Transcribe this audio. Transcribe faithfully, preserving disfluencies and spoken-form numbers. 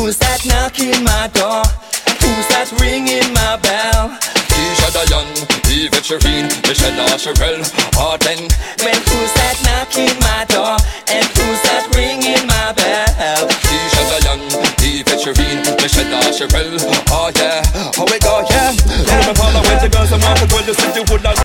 Who's that knocking my door? Who's that ringing my bell? Keisha Diane, Yvette Shereen, Michelle Sherelle, Arden. Well, who's that knocking my door? And who's that ringing my bell? Keisha Diane, Yvette Shereen, Michelle Sherelle, oh yeah, how we go, yeah. Yeah, me follow with the girls and want to go to city wood like